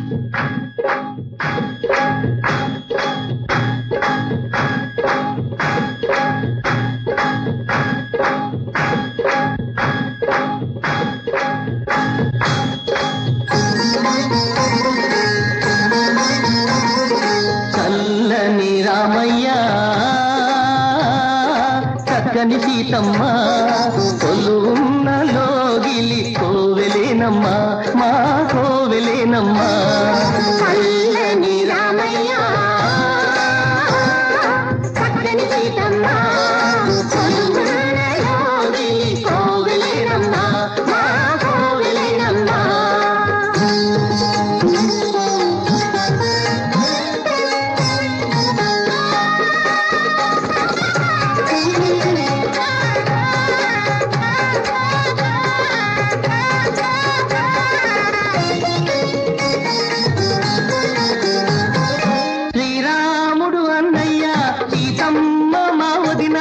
చల్లని రామయ్య చక్కని సీతమ్మ కొలువున్న లోగిలి కోవెలేనమ్మ మా కోవెలేనమ్మ. చల్లని రామయ్య చక్కని సీతమ్మ కొలువున్న లోగిలి కోవెలేనమ్మ మా కోవెలేనమ్మ. శ్రీరాముడు అన్నయ్య సీతమ్మ మా వదిన,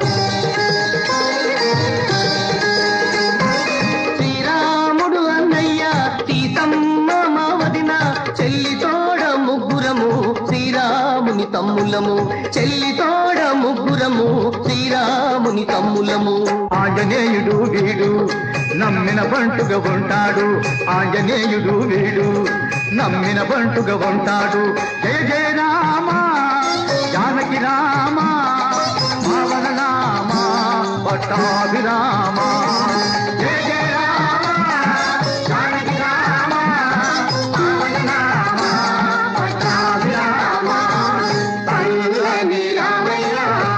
శ్రీరాముడు అన్నయ్య సీతమ్మ మా వదిన, చెల్లి తోడ ముగ్గురము శ్రీరాముని తమ్ములము, చెల్లి తోడ ముగ్గురము శ్రీరాముని తమ్ములము. ఆంజనేయుడు వీడు నమ్మిన బంటుగా ఉంటాడు, ఆంజనేయుడు వీడు నమ్మిన బంటుగా ఉంటాడు. జయ జయ రామ జానకి రామ పవన నామ పట్టాభిరామ. జయ జయ రామ జానకి రామ పవన నామ పట్టాభిరామ. చల్లని రామయ్య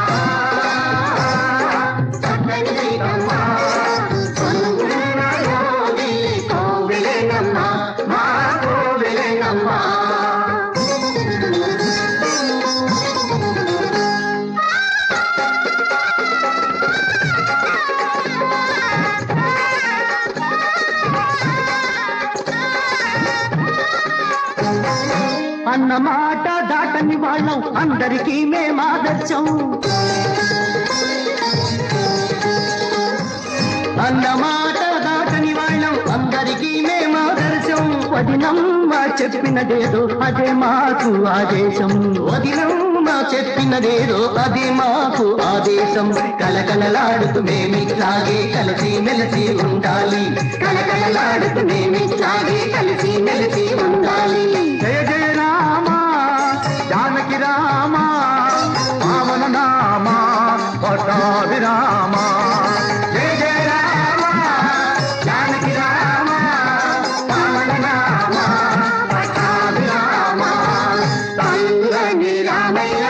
చక్కని సీతమ్మ కొలువున్న లోగిలి కోవెలేనమ్మ మా కోవెలేనమ్మ. అన్న మాట దాటని వాళ్ళం అందరికీ మేమాదర్శం, అన్న మాట దాటని వాళ్ళం అందరికీ మేమాదర్శం. వదినమ్మ చెప్పినదేదో అదే మాకు ఆదేశం, వదినమ్మ చెప్పినదేదో అదే మాకు ఆదేశం. కలకలలాడుతూ మేమిట్లాగే కలిసి మెలిసి ఉండాలి, కలకలలాడుతూ మేమిట్లాగే కలిసి మెలిసి ఉండాలి. జయ జయ రామ జానకి రామ పవన నామ పట్టాభిరామ. జయ జయ రామ జానకి రామ పవన నామ పట్టాభిరామ. చల్లని రామయ్య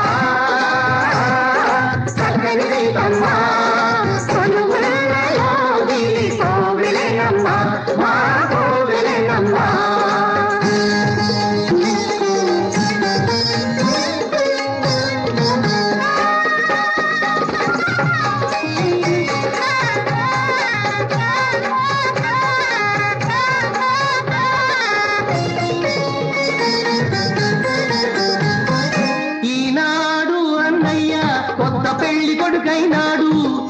చక్కని సీతమ్మ కొలువున్న లోగిలి కోవెలేనమ్మ మా కోవెలేనమ్మ. ఈనాడు అన్నయ్య కొత్త పెళ్లి కొడుకైనాడు,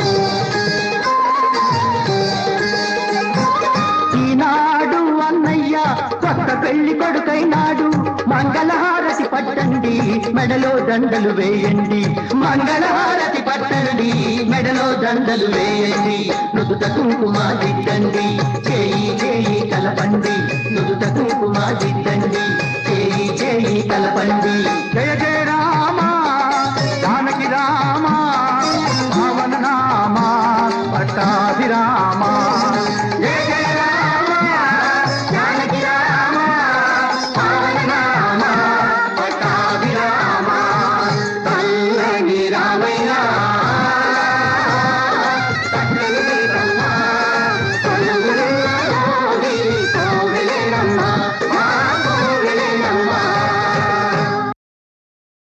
ఈనాడు అన్నయ్య కొత్త పెళ్లి కొడుకైనాడు. మంగళహారతి పట్టండి మెడలో దండలు వేయండి, మంగళహారతి పట్టండి మెడలో దండలు వేయండి. నుదుట కుంకుమ దిద్దండి, చేయి చేయి కలపండి, నుదుట కుంకుమ దిద్దండి.